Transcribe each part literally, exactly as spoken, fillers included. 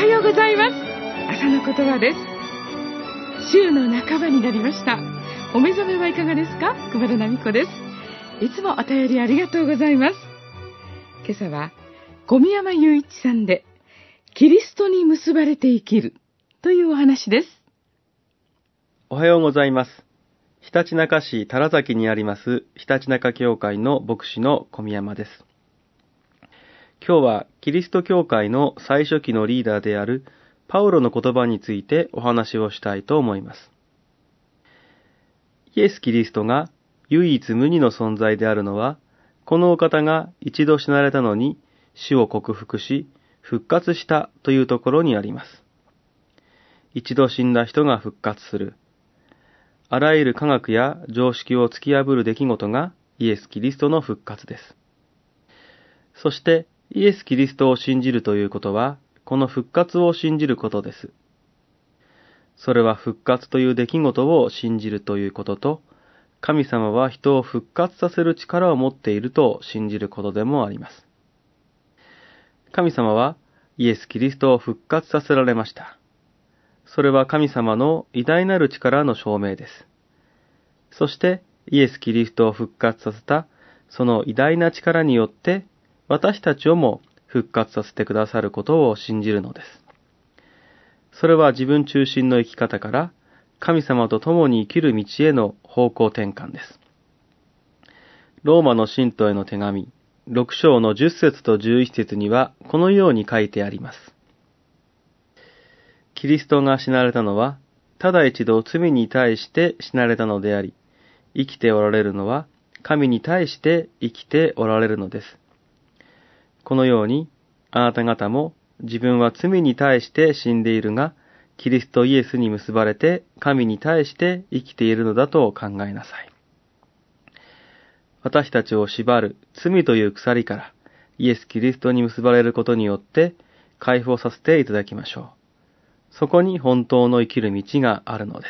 はようございます。朝の言葉です。週の半ばになりました。お目覚めはいかがですか？熊田奈美子です。いつもお便りありがとうございます。今朝は小宮山雄一さんでキリストに結ばれて生きるというお話です。 おはようございます。ひたちなか市多良崎にありますひたちなか教会の牧師の小宮山です。今日はキリスト教会の最初期のリーダーであるパウロの言葉についてお話をしたいと思います。イエス・キリストが唯一無二の存在であるのは、このお方が一度死なれたのに死を克服し復活したというところにあります。一度死んだ人が復活する。あらゆる科学や常識を突き破る出来事がイエス・キリストの復活です。そしてイエス・キリストを信じるということは、この復活を信じることです。それは復活という出来事を信じるということと、神様は人を復活させる力を持っていると信じることでもあります。神様はイエス・キリストを復活させられました。それは神様の偉大なる力の証明です。そしてイエス・キリストを復活させたその偉大な力によって、私たちをも復活させてくださることを信じるのです。それは自分中心の生き方から神様と共に生きる道への方向転換です。ローマの信徒への手紙ろく章のじゅっ節とじゅういち節にはこのように書いてあります。キリストが死なれたのはただ一度罪に対して死なれたのであり、生きておられるのは神に対して生きておられるのです。このように、あなた方も自分は罪に対して死んでいるが、キリストイエスに結ばれて神に対して生きているのだと考えなさい。私たちを縛る罪という鎖からイエス・キリストに結ばれることによって解放させていただきましょう。そこに本当の生きる道があるのです。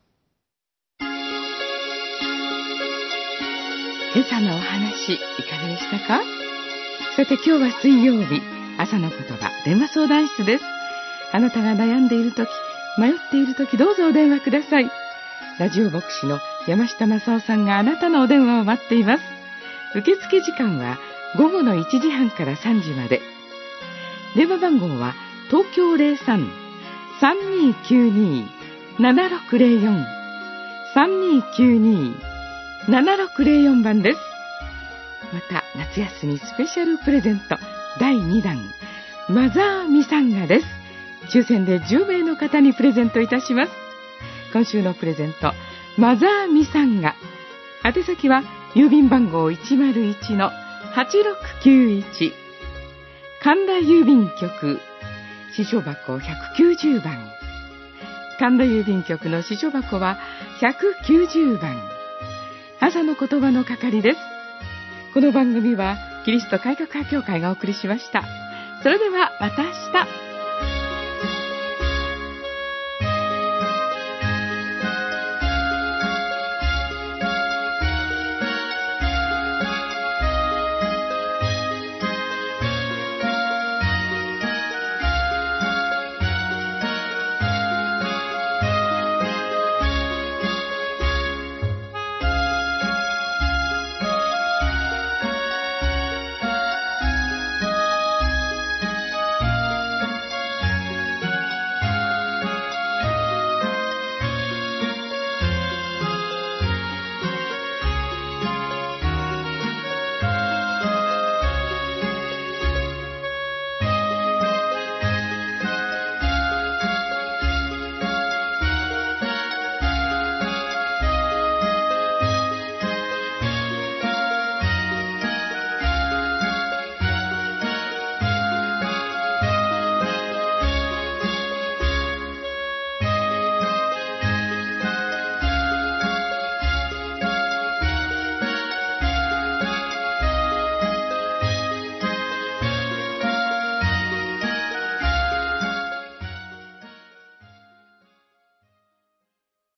今朝のお話いかがでしたか？さて今日は水曜日、朝の言葉電話相談室です。あなたが悩んでいるとき、迷っているとき、どうぞお電話ください。ラジオ牧師の山下正夫さんがあなたのお電話を待っています。受付時間は午後のいちじはんからさんじまで。電話番号は東京 ゼロさん さんにーきゅうにー ななろくゼロよん さんにーきゅうにー ななろくゼロよん 番です。また夏休みスペシャルプレゼントだいにだん、マザーミサンガです。抽選でじゅうめいの方にプレゼントいたします。今週のプレゼント、マザーミサンガ。宛先は郵便番号 いちまるいちのはちろくきゅういち、神田郵便局支所箱ひゃくきゅうじゅうばん。神田郵便局の支所箱はひゃくきゅうじゅうばん。朝の言葉の係です。この番組はキリスト改革派教会がお送りしました。それではまた明日。